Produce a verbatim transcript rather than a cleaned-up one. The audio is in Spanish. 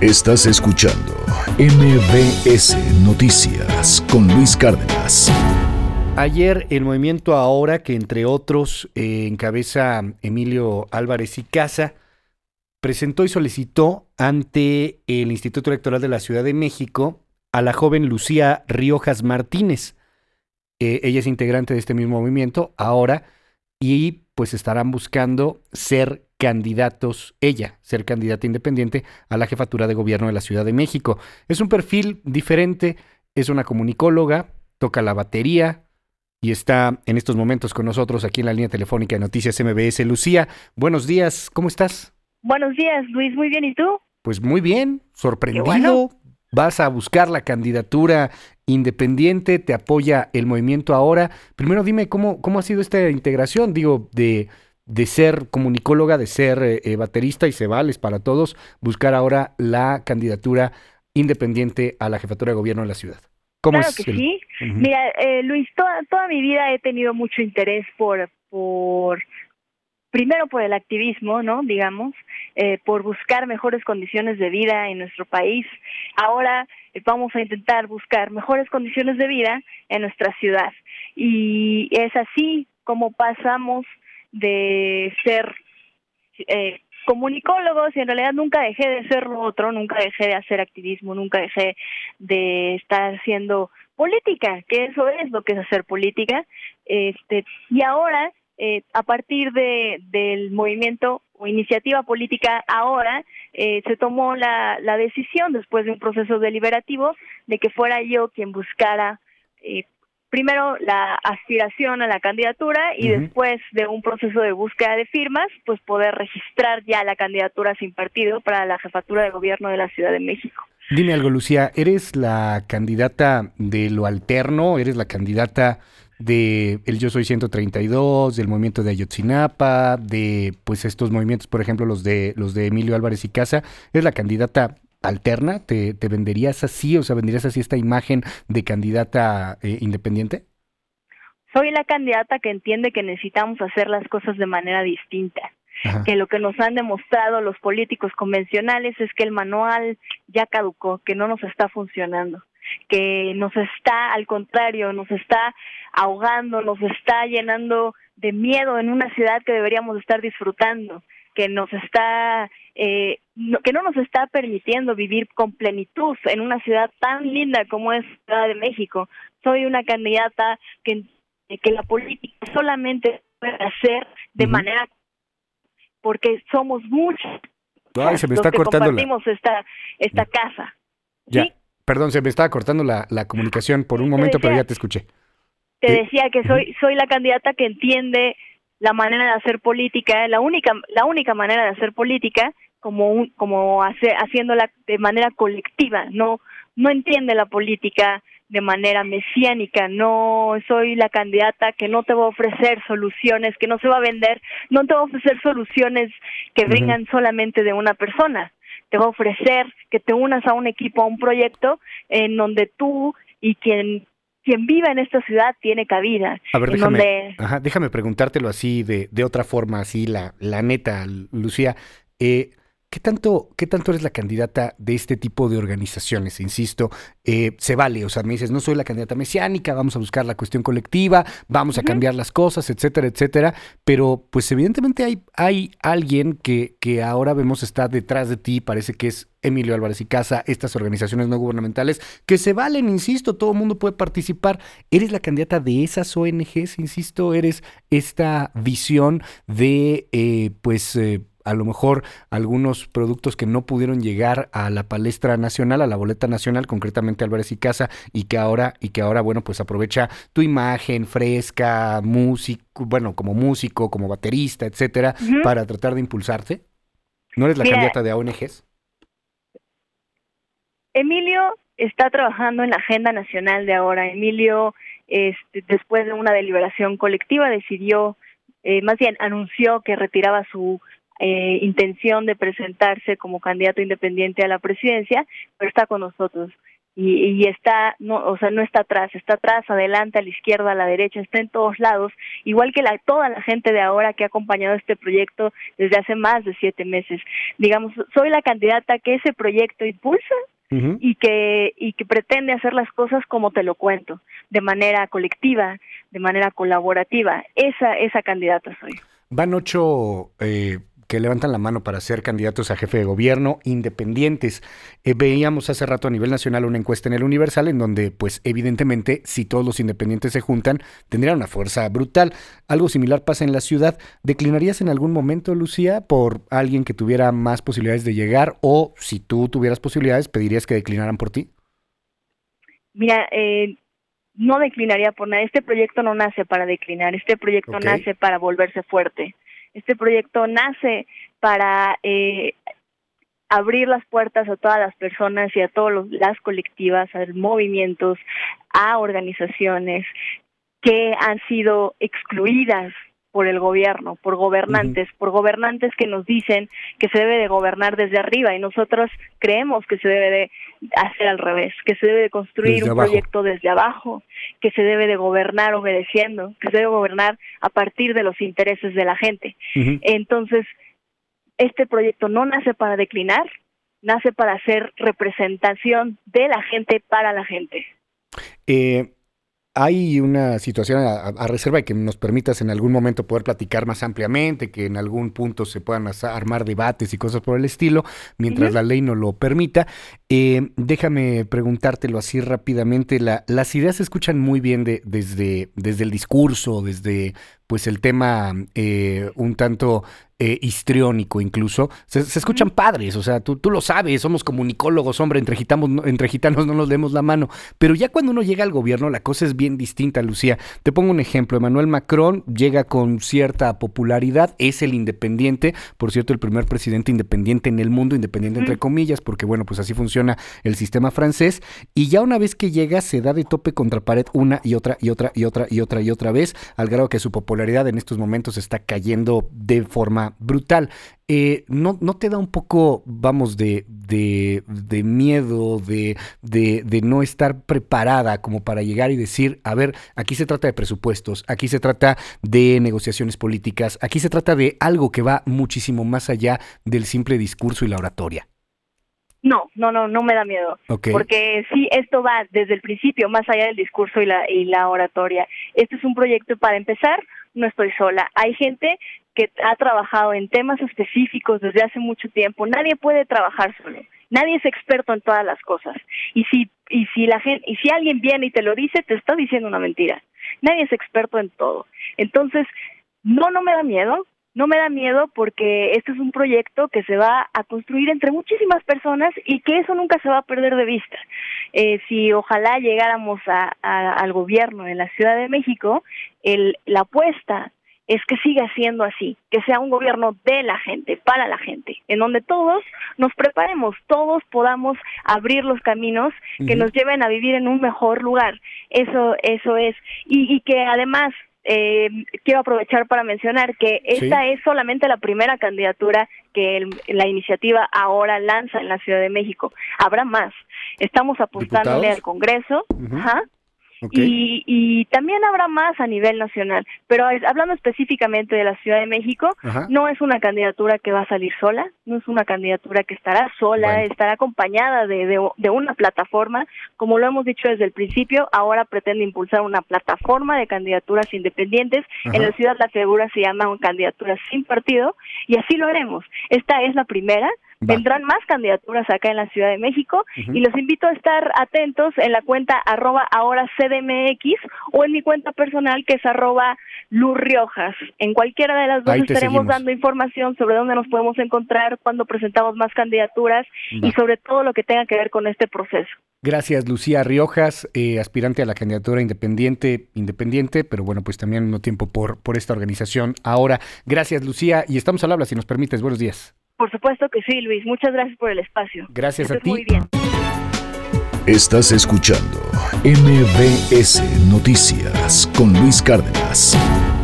Estás escuchando M B S Noticias con Luis Cárdenas. Ayer el movimiento Ahora, que entre otros eh, encabeza Emilio Álvarez y Casa, presentó y solicitó ante el Instituto Electoral de la Ciudad de México a la joven Lucía Riojas Martínez. Eh, ella es integrante de este mismo movimiento, Ahora, y pues estarán buscando ser candidatos, ella, ser candidata independiente a la jefatura de gobierno de la Ciudad de México. Es un perfil diferente, es una comunicóloga, toca la batería y está en estos momentos con nosotros aquí en la línea telefónica de Noticias M B S. Lucía, buenos días, ¿cómo estás? Buenos días, Luis, muy bien, ¿y tú? Pues muy bien, sorprendido. Bueno. Vas a buscar la candidatura independiente, te apoya el movimiento Ahora. Primero dime cómo, cómo ha sido esta integración, digo, de, de ser comunicóloga, de ser eh, baterista y se vales para todos, buscar ahora la candidatura independiente a la jefatura de gobierno de la ciudad. ¿Cómo Claro es que el... sí. Uh-huh. Mira, eh, Luis, toda, toda mi vida he tenido mucho interés por, por primero por el activismo, ¿no? Digamos, eh, por buscar mejores condiciones de vida en nuestro país. Ahora eh, vamos a intentar buscar mejores condiciones de vida en nuestra ciudad. Y es así como pasamos de ser eh, comunicólogos, y en realidad nunca dejé de ser lo otro, nunca dejé de hacer activismo, nunca dejé de estar haciendo política, que eso es lo que es hacer política. Este, y ahora, eh, a partir de del movimiento o iniciativa política Ahora, eh, se tomó la, la decisión, después de un proceso deliberativo, de que fuera yo quien buscara eh, primero la aspiración a la candidatura y uh-huh. después de un proceso de búsqueda de firmas, pues poder registrar ya la candidatura sin partido para la jefatura de gobierno de la Ciudad de México. Dime algo, Lucía, ¿eres la candidata de lo alterno? ¿Eres la candidata de el Yo Soy ciento treinta y dos, del movimiento de Ayotzinapa, de pues estos movimientos, por ejemplo, los de los de Emilio Álvarez y Casa? ¿Eres la candidata alterna? ¿Te, te venderías así, o sea, venderías así esta imagen de candidata eh, independiente? Soy la candidata que entiende que necesitamos hacer las cosas de manera distinta. Ajá. Que lo que nos han demostrado los políticos convencionales es que el manual ya caducó, que no nos está funcionando, que nos está, al contrario, nos está ahogando, nos está llenando de miedo en una ciudad que deberíamos estar disfrutando, que nos está, eh, no, que no nos está permitiendo vivir con plenitud en una ciudad tan linda como es Ciudad de México. Soy una candidata que, que la política solamente puede hacer de uh-huh. manera, porque somos muchos Ay, se me los está que cortando compartimos la... esta, esta casa. Ya, ¿sí? Perdón, se me estaba cortando la, la comunicación por un momento, decía, pero ya te escuché. Te decía que soy, uh-huh. soy la candidata que entiende la manera de hacer política, la única la única manera de hacer política como un, como hace, haciéndola de manera colectiva. No no entiende la política de manera mesiánica. No soy la candidata que no te va a ofrecer soluciones, que no se va a vender, no te va a ofrecer soluciones que vengan uh-huh. solamente de una persona. Te va a ofrecer que te unas a un equipo, a un proyecto en donde tú y quien quien viva en esta ciudad tiene cabida. A ver, en déjame, donde... ajá, déjame preguntártelo así, de, de otra forma, así, la, la neta, Lucía. Eh, ¿qué tanto, ¿Qué tanto eres la candidata de este tipo de organizaciones? Insisto, eh, se vale, o sea, me dices, no soy la candidata mesiánica, vamos a buscar la cuestión colectiva, vamos uh-huh. a cambiar las cosas, etcétera, etcétera, pero pues evidentemente hay, hay alguien que, que ahora vemos está detrás de ti, parece que es Emilio Álvarez y Casa, estas organizaciones no gubernamentales, que se valen, insisto, todo el mundo puede participar. ¿Eres la candidata de esas O N Ges, insisto? ¿Eres esta visión de, eh, pues, eh, a lo mejor algunos productos que no pudieron llegar a la palestra nacional, a la boleta nacional, concretamente Álvarez y Casa, y que ahora, y que ahora, bueno, pues aprovecha tu imagen fresca, músico, bueno, como músico, como baterista, etcétera, uh-huh. para tratar de impulsarte? ¿No eres la Mira, candidata de O N Ges? Emilio está trabajando en la agenda nacional de Ahora. Emilio, este, después de una deliberación colectiva, decidió, eh, más bien anunció que retiraba su eh, intención de presentarse como candidato independiente a la presidencia, pero está con nosotros. Y, y está, no, o sea, no está atrás, está atrás, adelante, a la izquierda, a la derecha, está en todos lados, igual que la, toda la gente de ahora que ha acompañado este proyecto desde hace más de siete meses. Digamos, soy la candidata que ese proyecto impulsa uh-huh. y que y que pretende hacer las cosas como te lo cuento, de manera colectiva, de manera colaborativa. Esa, esa candidata soy. Van ocho... Eh... que levantan la mano para ser candidatos a jefe de gobierno independientes. Eh, veíamos hace rato a nivel nacional una encuesta en el Universal en donde, pues, evidentemente, si todos los independientes se juntan, tendrían una fuerza brutal. Algo similar pasa en la ciudad. ¿Declinarías en algún momento, Lucía, por alguien que tuviera más posibilidades de llegar? O, si tú tuvieras posibilidades, ¿pedirías que declinaran por ti? Mira, eh, no declinaría por nada. Este proyecto no nace para declinar. Este proyecto okay. nace para volverse fuerte. Este proyecto nace para eh, abrir las puertas a todas las personas y a todas las colectivas, a movimientos, a organizaciones que han sido excluidas por el gobierno, por gobernantes, uh-huh. por gobernantes que nos dicen que se debe de gobernar desde arriba y nosotros creemos que se debe de hacer al revés, que se debe de construir desde un abajo. proyecto desde abajo, que se debe de gobernar obedeciendo, que se debe gobernar a partir de los intereses de la gente. Uh-huh. Entonces, este proyecto no nace para declinar, nace para hacer representación de la gente para la gente. Eh... Hay una situación a, a reserva y que nos permitas en algún momento poder platicar más ampliamente, que en algún punto se puedan armar debates y cosas por el estilo, mientras uh-huh. la ley no lo permita. Eh, déjame preguntártelo así rápidamente. La, las ideas se escuchan muy bien de, desde, desde el discurso, desde pues el tema eh, un tanto eh, histriónico incluso. Se, se escuchan uh-huh. padres, o sea, tú, tú lo sabes, somos comunicólogos, hombre, entre gitanos, entre gitanos no nos demos la mano. Pero ya cuando uno llega al gobierno, la cosa es bien distinta, Lucía. Te pongo un ejemplo. Emmanuel Macron llega con cierta popularidad, es el independiente, por cierto, el primer presidente independiente en el mundo, independiente uh-huh. entre comillas, porque bueno, pues así funciona el sistema francés, y ya una vez que llega se da de tope contra pared una y otra y otra y otra y otra y otra vez, al grado que su popularidad en estos momentos está cayendo de forma brutal. Eh, ¿no, ¿No te da un poco, vamos, de, de, de miedo, de, de, de no estar preparada como para llegar y decir, a ver, aquí se trata de presupuestos, aquí se trata de negociaciones políticas, aquí se trata de algo que va muchísimo más allá del simple discurso y la oratoria? No, no, no, no me da miedo, okay. porque sí, esto va desde el principio, más allá del discurso y la, y la oratoria. Este es un proyecto, para empezar, no estoy sola. Hay gente que ha trabajado en temas específicos desde hace mucho tiempo. Nadie puede trabajar solo. Nadie es experto en todas las cosas. Y si y si la gente y si alguien viene y te lo dice, te está diciendo una mentira. Nadie es experto en todo. Entonces, no, no me da miedo. No me da miedo porque este es un proyecto que se va a construir entre muchísimas personas y que eso nunca se va a perder de vista. Eh, si ojalá llegáramos a, a, al gobierno en la Ciudad de México, el, la apuesta es que siga siendo así, que sea un gobierno de la gente, para la gente, en donde todos nos preparemos, todos podamos abrir los caminos que uh-huh. nos lleven a vivir en un mejor lugar. Eso, eso es. Y, y que además... Eh, quiero aprovechar para mencionar que esta sí. es solamente la primera candidatura que el, la iniciativa ahora lanza en la Ciudad de México. Habrá más. Estamos apostándole ¿Diputados? Al Congreso. Uh-huh. Ajá. Okay. Y, y también habrá más a nivel nacional, pero es, hablando específicamente de la Ciudad de México, Ajá. no es una candidatura que va a salir sola, no es una candidatura que estará sola, bueno. estará acompañada de, de, de una plataforma, como lo hemos dicho desde el principio, ahora pretende impulsar una plataforma de candidaturas independientes. Ajá. En la ciudad la figura se llama candidaturas sin partido, y así lo haremos. Esta es la primera. Va. Vendrán más candidaturas acá en la Ciudad de México uh-huh. y los invito a estar atentos en la cuenta arroba ahora C D M X o en mi cuenta personal que es arroba Luz Riojas. En cualquiera de las dos estaremos seguimos. dando información sobre dónde nos podemos encontrar, cuándo presentamos más candidaturas Va. y sobre todo lo que tenga que ver con este proceso. Gracias, Lucía Riojas, eh, aspirante a la candidatura independiente, independiente, pero bueno, pues también al mismo tiempo por, por esta organización. Ahora, gracias, Lucía, y estamos al habla, si nos permites. Buenos días. Por supuesto que sí, Luis. Muchas gracias por el espacio. Gracias a ti. Muy bien. Estás escuchando M B S Noticias con Luis Cárdenas.